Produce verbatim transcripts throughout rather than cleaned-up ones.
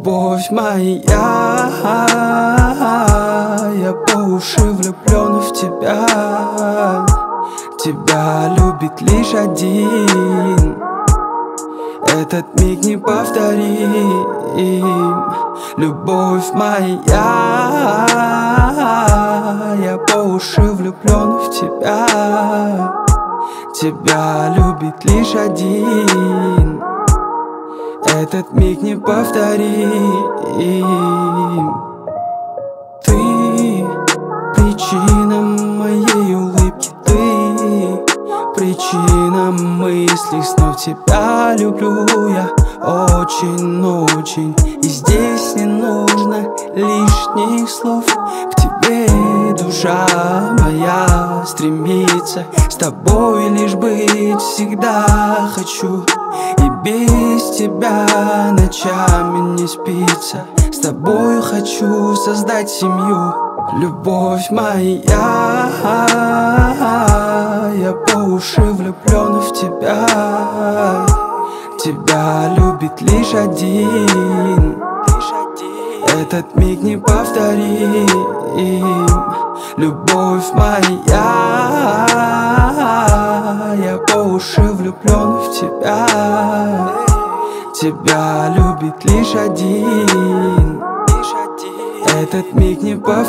Любовь моя, я по уши влюблен в тебя. Тебя любит лишь один, этот миг неповторим. Любовь моя, я по уши влюблен в тебя. Тебя любит лишь один, этот миг неповторим. Ты причина моей улыбки, ты причина мыслей снов. Тебя люблю я очень-очень, и здесь не нужно лишних слов. К тебе душа моя стремится, с тобой лишь быть всегда хочу. И без тебя ночами не спится, с тобою хочу создать семью. Любовь моя, я по уши влюблен в тебя. Тебя любит лишь один, этот миг неповторим. Любовь моя, я по уши влюблен в тебя. Тебя любит лишь один, этот миг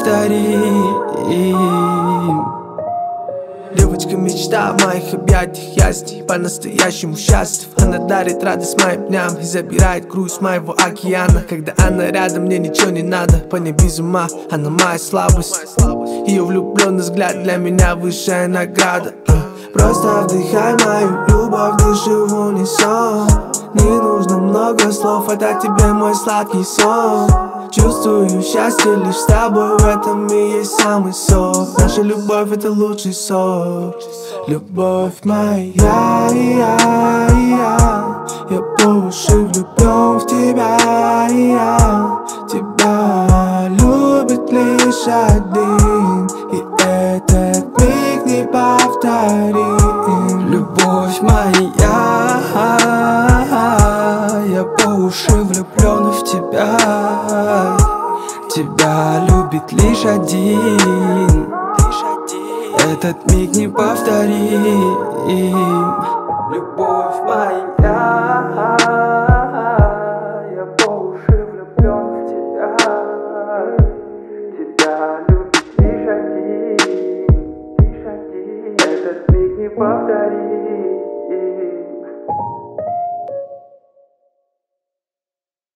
неповторим. Девочка мечта в моих объятиях, я с ней по-настоящему счастлив. Она дарит радость моим дням и забирает грусть моего океана. Когда она рядом, мне ничего не надо, по ней без ума, она моя слабость. Ее влюбленный взгляд для меня высшая награда. Просто вдыхай мою любовь, дыши в унисон. Не нужно много слов, это тебе мой сладкий сон. Чувствую счастье лишь с тобой, в этом и есть самый сок. Наша любовь — это лучший сок. Любовь моя, я, я, я по уши влюблен в тебя, я. Тебя любит лишь один, и этот миг неповторим. Любовь моя, я по уши влюблен в тебя. Тебя любит лишь один, этот миг неповторим. Любовь моя, я по уши влюблен в тебя. Тебя любит лишь один, этот миг неповторим.